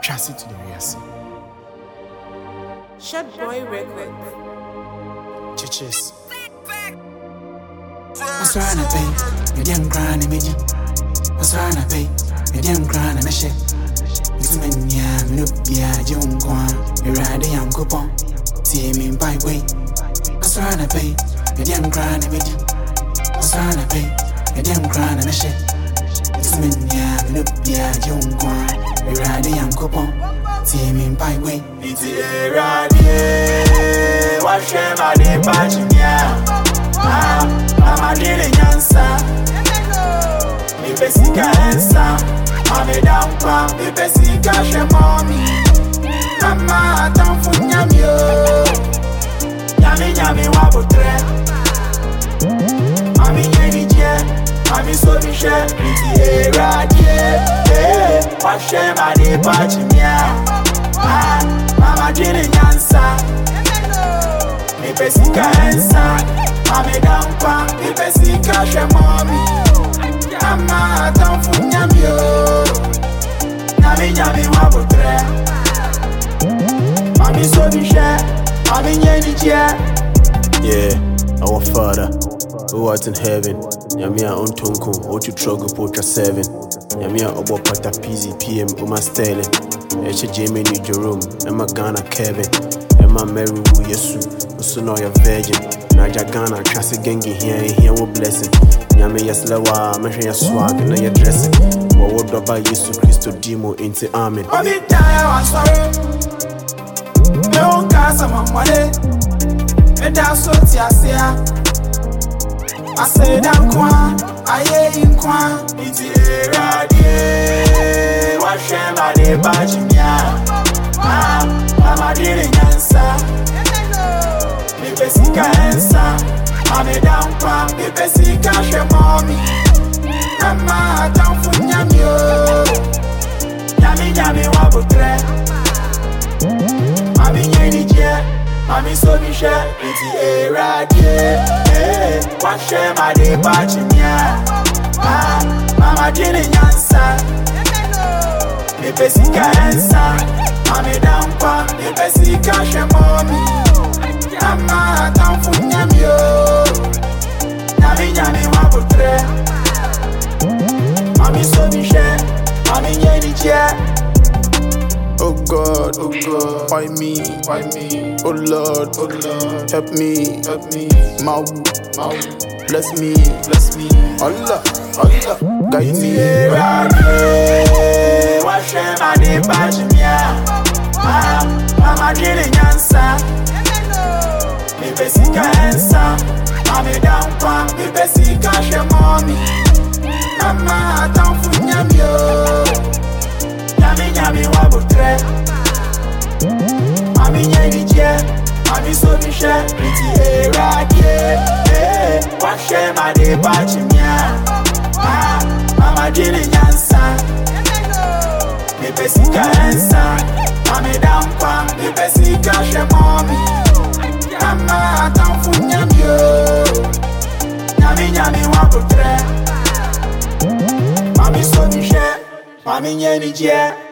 Trust it to the real. Shut Boy Records. Churches. What's trying to pay? You damn crying, imagine. What's trying to pay? You damn crying, and I shit. It's me, yeah, me look, yeah, Jung Kwan. You ride the young coupon. See me by way. What's trying to pay? You damn crying, imagine. What's trying to pay? You damn crying, and I shit. It's me, yeah, me look, yeah, Jung Kwan. You ride the young coupon. See me by way. It's a radio. Watch them at the patch, yeah. I'm a dealing answer. Me basica answer. I'm a down pump. Me basica she mommy. Mama don't fool nyamio. Nyami wabutre. Mami yeni je. Mami so mi she. It's a radio. Watch them at the patch, yeah. Mama dealing answer. Me basica answer. Mami down pump, me basica she mommy. Mama don't fool nyamio. Nyami wabutre. Mami so mi she. Mami yeni je. Yeah, our Father, who art in heaven. Nyamia untunku, what you struggle pocha 7. Nyamia obo pata PZ PM Uma Sterling. Eche Jamie New Jerome, Emma Ghana Kevin, Emma Mary Wu Yesu, Usuno ya Virgin, Naja Ghana, Trasi Gengi here wo blessing. Nyame Yaslewa, Mesha ya swag, na ya dressing. Wa doba Yesu Christo Dimo into Amen. Obi taya wa sorry. Me on casa mamale. Me da so ti asia. I say that kwa, aye in kwa. Iti radie. Wa shema de bajimia. Mama dealing answer. Me basica answer. Mami down pump. Me basica she mommy. Mama don't fool nyamio. Nyami wabutre. Mami yeni je. Mami so mi she. Iti radie. Watch them at the patch, yeah. Mama dealing answer. Me basica answer. Mami down pump. Me basica she mommy. Mama don't fool nyamio. Nyami wabutre. Mami so mi she. Mami yeni je. Oh God, why me? Oh Lord, help me. Mau, bless me. Allah, guide me. Watch them at the patch, yeah. Mama dealing answer. Me basica answer. Mami down pump. Me basica she mommy. Mama don't fool nyamio. Nyami wabutre. Mami yeni je. Mami so mi she. Iti radie. Watch them at the patch, yeah. Mama dealing answer. Me basica answer. Mami down pump. Me basica she mommy. Mama don't fool nyamio. Nyami wabutre. Mami so mi she. Mami yeni je.